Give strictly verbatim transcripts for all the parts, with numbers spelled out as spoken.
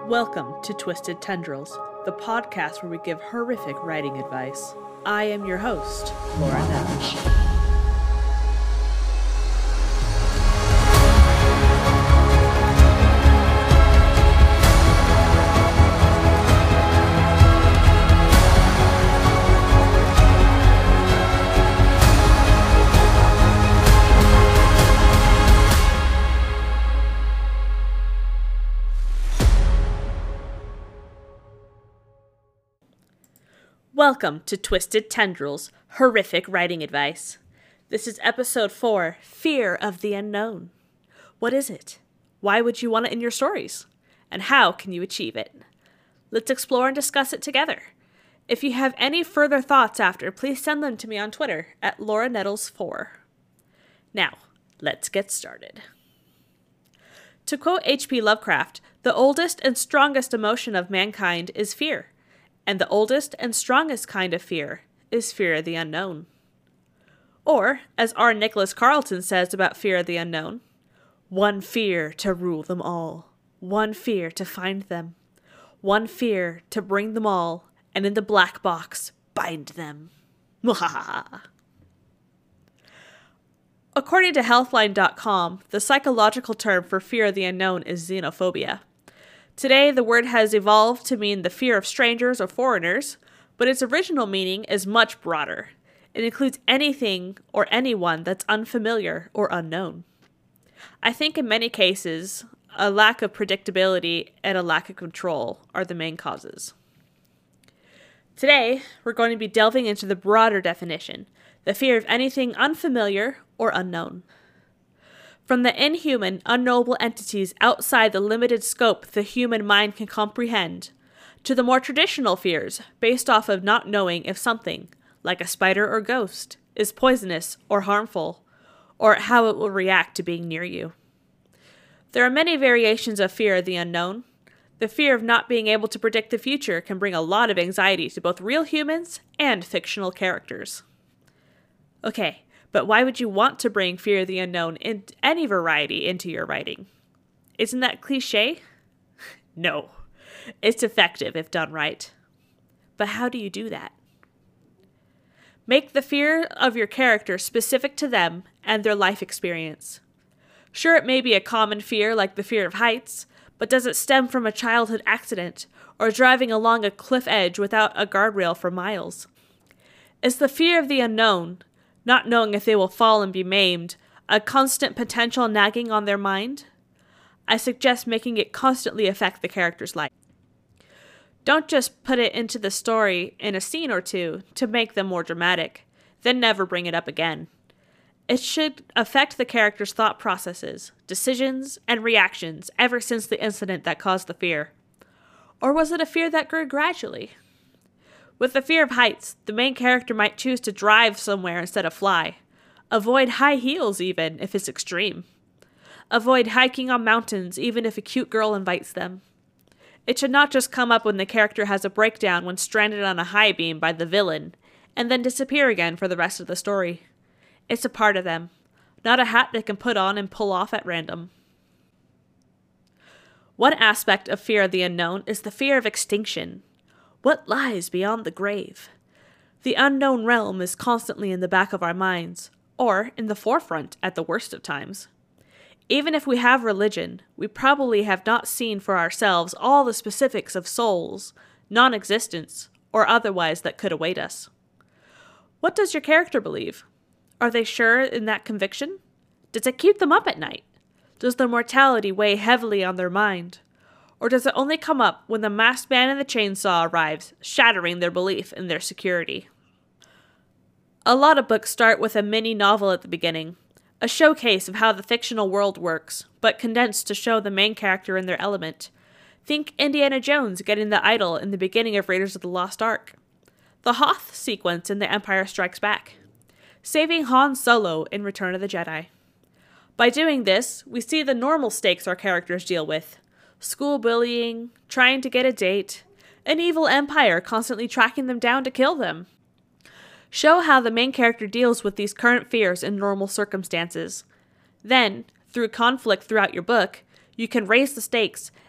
Welcome to Twisted Tendrils, the podcast where we give horrific writing advice. I am your host, Laura Nash. Welcome to Twisted Tendrils, horrific writing advice. This is episode four, Fear of the Unknown. What is it? Why would you want it in your stories? And how can you achieve it? Let's explore and discuss it together. If you have any further thoughts after, please send them to me on Twitter at Laura Nettles four. Now, let's get started. To quote H P Lovecraft, the oldest and strongest emotion of mankind is fear. And the oldest and strongest kind of fear is fear of the unknown. Or, as R. Nicholas Carlton says about fear of the unknown, one fear to rule them all, one fear to find them, one fear to bring them all, and in the black box bind them. According to Healthline dot com, the psychological term for fear of the unknown is xenophobia. Today, the word has evolved to mean the fear of strangers or foreigners, but its original meaning is much broader. It includes anything or anyone that's unfamiliar or unknown. I think in many cases, a lack of predictability and a lack of control are the main causes. Today, we're going to be delving into the broader definition, the fear of anything unfamiliar or unknown. From the inhuman, unknowable entities outside the limited scope the human mind can comprehend, to the more traditional fears based off of not knowing if something, like a spider or ghost, is poisonous or harmful, or how it will react to being near you. There are many variations of fear of the unknown. The fear of not being able to predict the future can bring a lot of anxiety to both real humans and fictional characters. Okay. But why would you want to bring fear of the unknown in any variety into your writing? Isn't that cliche? No. It's effective if done right. But how do you do that? Make the fear of your character specific to them and their life experience. Sure, it may be a common fear like the fear of heights, but does it stem from a childhood accident or driving along a cliff edge without a guardrail for miles? Is the fear of the unknown, not knowing if they will fall and be maimed, a constant potential nagging on their mind? I suggest making it constantly affect the character's life. Don't just put it into the story in a scene or two to make them more dramatic, then never bring it up again. It should affect the character's thought processes, decisions, and reactions ever since the incident that caused the fear. Or was it a fear that grew gradually? With the fear of heights, the main character might choose to drive somewhere instead of fly. Avoid high heels even, if it's extreme. Avoid hiking on mountains, even if a cute girl invites them. It should not just come up when the character has a breakdown when stranded on a high beam by the villain, and then disappear again for the rest of the story. It's a part of them, not a hat they can put on and pull off at random. One aspect of fear of the unknown is the fear of extinction. What lies beyond the grave? The unknown realm is constantly in the back of our minds, or in the forefront at the worst of times. Even if we have religion, we probably have not seen for ourselves all the specifics of souls, non-existence, or otherwise that could await us. What does your character believe? Are they sure in that conviction? Does it keep them up at night? Does their mortality weigh heavily on their mind? Or does it only come up when the masked man and the chainsaw arrives, shattering their belief in their security? A lot of books start with a mini novel at the beginning, a showcase of how the fictional world works, but condensed to show the main character in their element. Think Indiana Jones getting the idol in the beginning of Raiders of the Lost Ark. The Hoth sequence in The Empire Strikes Back. Saving Han Solo in Return of the Jedi. By doing this, we see the normal stakes our characters deal with. School bullying, trying to get a date, an evil empire constantly tracking them down to kill them. Show how the main character deals with these current fears in normal circumstances. Then, through conflict throughout your book, you can raise the stakes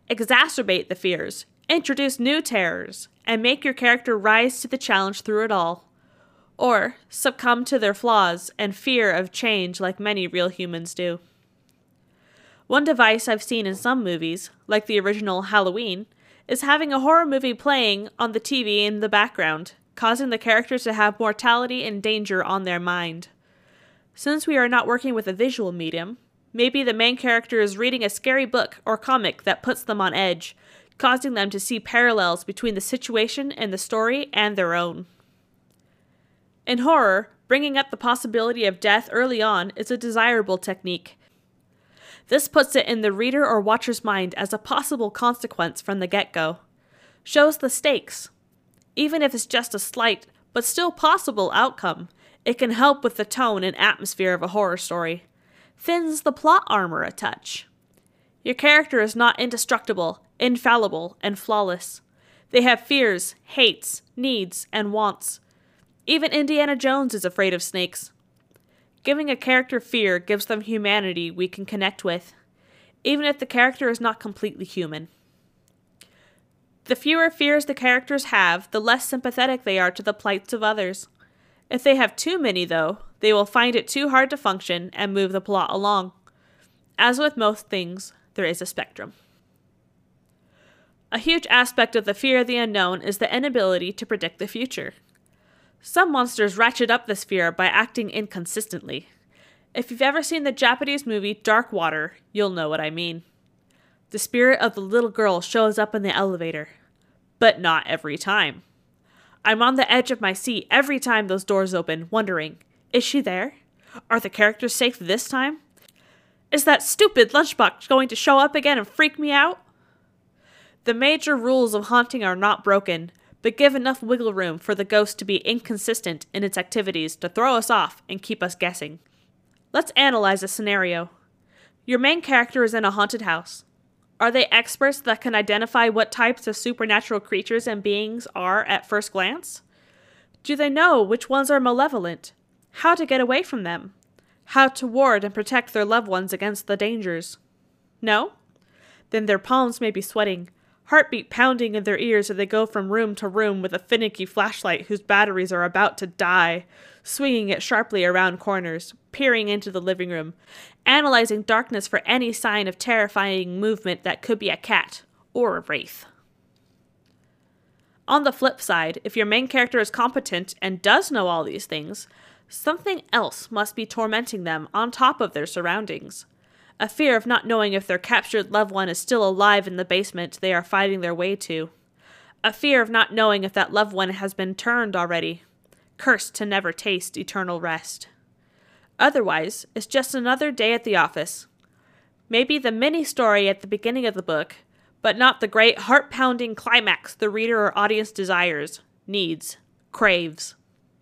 exacerbate the fears, introduce new terrors, and make your character rise to the challenge through it all. Or succumb to their flaws and fear of change like many real humans do. One device I've seen in some movies, like the original Halloween, is having a horror movie playing on the T V in the background, causing the characters to have mortality and danger on their mind. Since we are not working with a visual medium, maybe the main character is reading a scary book or comic that puts them on edge, causing them to see parallels between the situation and the story and their own. In horror, bringing up the possibility of death early on is a desirable technique. This puts it in the reader or watcher's mind as a possible consequence from the get-go. Shows the stakes. Even if it's just a slight, but still possible outcome, it can help with the tone and atmosphere of a horror story. Thins the plot armor a touch. Your character is not indestructible, infallible, and flawless. They have fears, hates, needs, and wants. Even Indiana Jones is afraid of snakes. Giving a character fear gives them humanity we can connect with, even if the character is not completely human. The fewer fears the characters have, the less sympathetic they are to the plights of others. If they have too many, though, they will find it too hard to function and move the plot along. As with most things, there is a spectrum. A huge aspect of the fear of the unknown is the inability to predict the future. Some monsters ratchet up this fear by acting inconsistently. If you've ever seen the Japanese movie Dark Water, you'll know what I mean. The spirit of the little girl shows up in the elevator, but not every time. I'm on the edge of my seat every time those doors open, wondering, is she there? Are the characters safe this time? Is that stupid lunchbox going to show up again and freak me out? The major rules of haunting are not broken, but give enough wiggle room for the ghost to be inconsistent in its activities to throw us off and keep us guessing. Let's analyze a scenario. Your main character is in a haunted house. Are they experts that can identify what types of supernatural creatures and beings are at first glance? Do they know which ones are malevolent? How to get away from them? How to ward and protect their loved ones against the dangers? No? Then their palms may be sweating, heartbeat pounding in their ears as they go from room to room with a finicky flashlight whose batteries are about to die, swinging it sharply around corners, peering into the living room, analyzing darkness for any sign of terrifying movement that could be a cat or a wraith. On the flip side, if your main character is competent and does know all these things, something else must be tormenting them on top of their surroundings. A fear of not knowing if their captured loved one is still alive in the basement they are fighting their way to. A fear of not knowing if that loved one has been turned already, cursed to never taste eternal rest. Otherwise, it's just another day at the office. Maybe the mini-story at the beginning of the book, but not the great heart-pounding climax the reader or audience desires, needs, craves.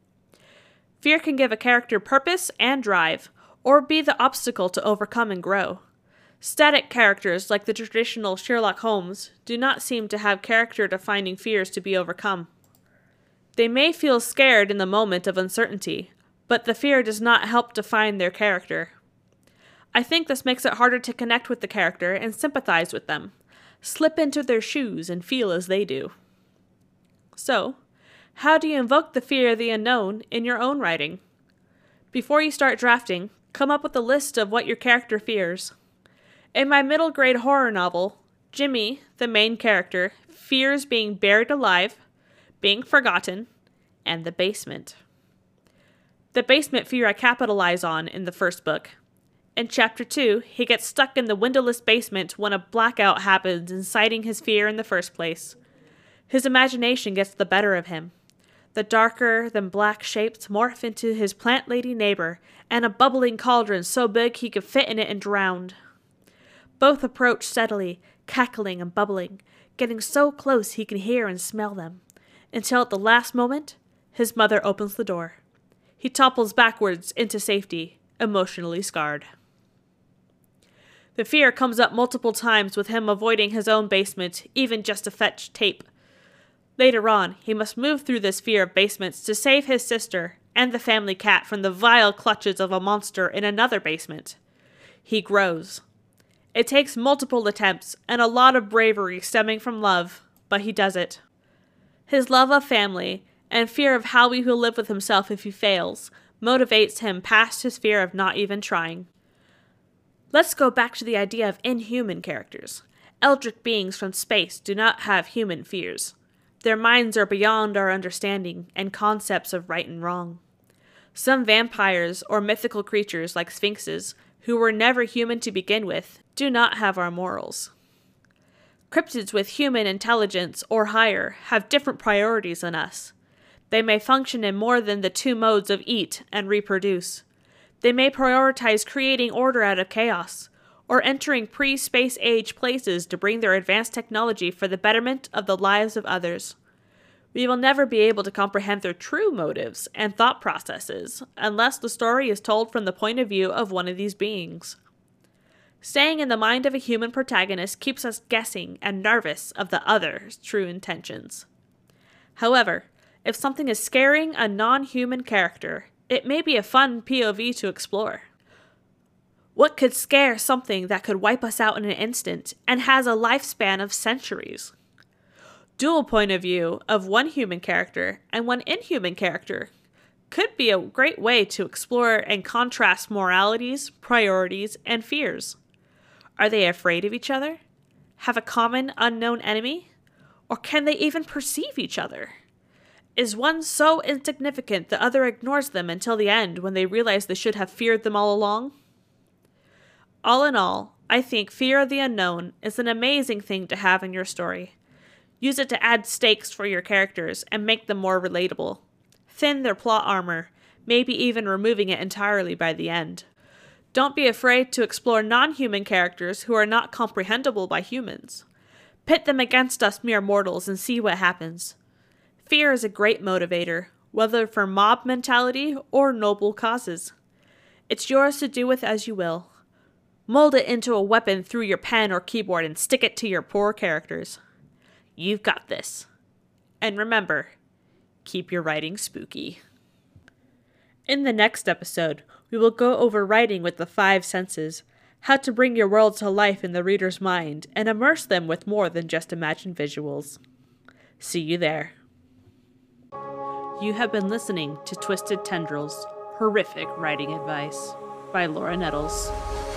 Fear can give a character purpose and drive, or be the obstacle to overcome and grow. Static characters, like the traditional Sherlock Holmes, do not seem to have character-defining fears to be overcome. They may feel scared in the moment of uncertainty, but the fear does not help define their character. I think this makes it harder to connect with the character and sympathize with them, slip into their shoes and feel as they do. So, how do you invoke the fear of the unknown in your own writing? Before you start drafting, come up with a list of what your character fears. In my middle grade horror novel, Jimmy, the main character, fears being buried alive, being forgotten, and the basement. The basement fear I capitalize on in the first book. In chapter two, he gets stuck in the windowless basement when a blackout happens, inciting his fear in the first place. His imagination gets the better of him. The darker-than-black shapes morph into his plant lady neighbor, and a bubbling cauldron so big he could fit in it and drown. Both approach steadily, cackling and bubbling, getting so close he can hear and smell them, until at the last moment, his mother opens the door. He topples backwards into safety, emotionally scarred. The fear comes up multiple times with him avoiding his own basement, even just to fetch tape. Later on, he must move through this fear of basements to save his sister and the family cat from the vile clutches of a monster in another basement. He grows. It takes multiple attempts and a lot of bravery stemming from love, but he does it. His love of family and fear of how he will live with himself if he fails motivates him past his fear of not even trying. Let's go back to the idea of inhuman characters. Eldritch beings from space do not have human fears. Their minds are beyond our understanding and concepts of right and wrong. Some vampires or mythical creatures like sphinxes, who were never human to begin with, do not have our morals. Cryptids with human intelligence or higher have different priorities than us. They may function in more than the two modes of eat and reproduce. They may prioritize creating order out of chaos, or entering pre-space age places to bring their advanced technology for the betterment of the lives of others. We will never be able to comprehend their true motives and thought processes unless the story is told from the point of view of one of these beings. Staying in the mind of a human protagonist keeps us guessing and nervous of the other's true intentions. However, if something is scaring a non-human character, it may be a fun P O V to explore. What could scare something that could wipe us out in an instant and has a lifespan of centuries? Dual point of view of one human character and one inhuman character could be a great way to explore and contrast moralities, priorities, and fears. Are they afraid of each other? Have a common unknown enemy? Or can they even perceive each other? Is one so insignificant the other ignores them until the end when they realize they should have feared them all along? All in all, I think fear of the unknown is an amazing thing to have in your story. Use it to add stakes for your characters and make them more relatable. Thin their plot armor, maybe even removing it entirely by the end. Don't be afraid to explore non-human characters who are not comprehensible by humans. Pit them against us mere mortals and see what happens. Fear is a great motivator, whether for mob mentality or noble causes. It's yours to do with as you will. Mold it into a weapon through your pen or keyboard and stick it to your poor characters. You've got this. And remember, keep your writing spooky. In the next episode, we will go over writing with the five senses, how to bring your world to life in the reader's mind and immerse them with more than just imagined visuals. See you there. You have been listening to Twisted Tendrils, Horrific Writing Advice by Laura Nettles.